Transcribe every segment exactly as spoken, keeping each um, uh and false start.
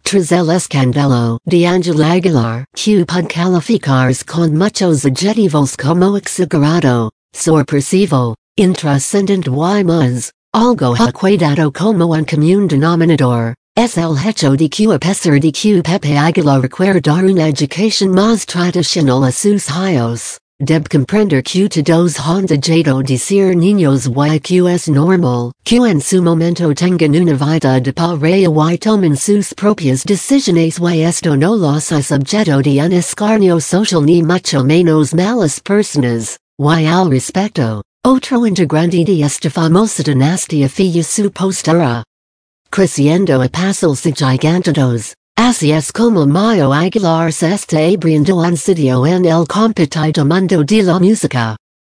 Tras el escándalo de Angela Aguilar, que pod calificarse con muchos adjetivos como exagerado, sorpresivo, intrascendent y más, algo ha quedado como un común denominador, es el hecho de que a pesar de que Pepe Aguilar requiere una educación más tradicional a sus hijos, debe comprender que todos han dejado de ser niños y que es normal, que en su momento tengan una vida de pareja y tomen sus propias decisiones y esto no los ha sujeto de un escarnio social ni mucho menos malas personas, y al respecto, otro integrante de esta famosa dinastía fue su postura. Creciendo a pasos gigantados, así es como Mayo Aguilar se está abriendo un sitio en el competido mundo de la música.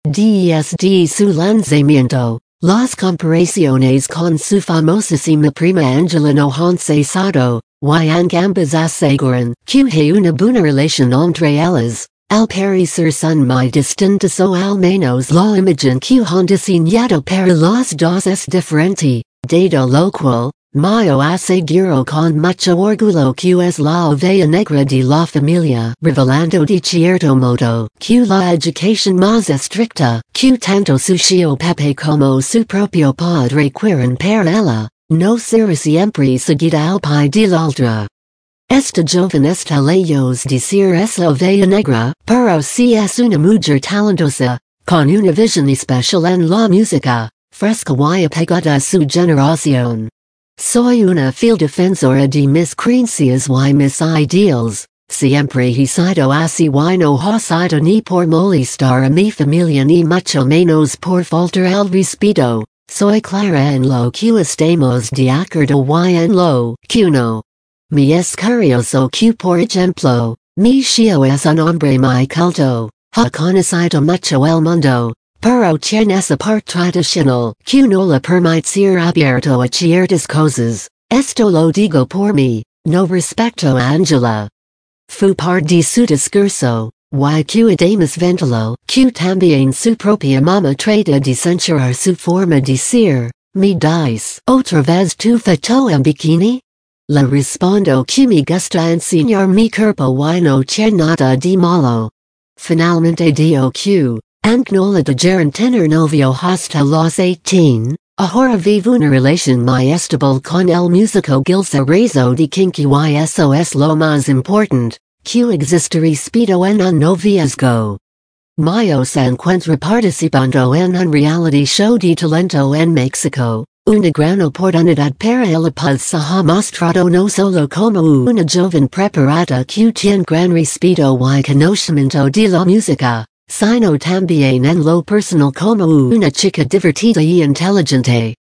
Desde su lanzamiento, las comparaciones con su famosísima prima Angela no han cesado, y ambas aseguran que hay una buena relación entre ellas. Al parecer son muy distintas o al menos la imagen que han diseñado para las dos es diferente, dado lo cual, Mayo aseguró con mucho orgullo que es la oveja negra de la familia, revelando de cierto modo que la educación más estricta, que tanto su tío Pepe como su propio padre quieren para ella, no será siempre seguida al pie de la letra. Esta joven está lejos de ser esa oveja negra, pero si es una mujer talentosa, con una visión especial en la música, fresca y apegada a su generación. Soy una fiel defensora de mis creencias y mis ideals, siempre he sido así y no ha sido ni por molestar a mi familia ni mucho menos por faltar al respeto, soy clara en lo que estamos de acuerdo y en lo que no. Me es curioso que por ejemplo, mi tío es un hombre muy culto, ha conocido mucho el mundo, pero tiene esa parte tradicional que no le permite ser abierto a ciertas cosas, esto lo digo por mí, no respecto a Angela. Fue parte de su discurso, y que además ventiló, que también su propia mamá trata de censurar su forma de ser, me dice, ¿otra vez tu foto en bikini? Le respondo que me gusta enseñar mi cuerpo y no tiene nada de malo. Finalmente digo que, aunque no le dejaron tener novio hasta los dieciocho, ahora vive una relación muy estable con el músico Gilsa Rezo de Kinky y eso es lo más importante, que existe respeto en un noviazgo. Mayo se encuentra participando en un reality show de talento en México. Una gran oportunidad para ella pues se ha mostrado no solo como una joven preparada que tiene gran respeto y conocimiento de la música, sino también en lo personal como una chica divertida y inteligente.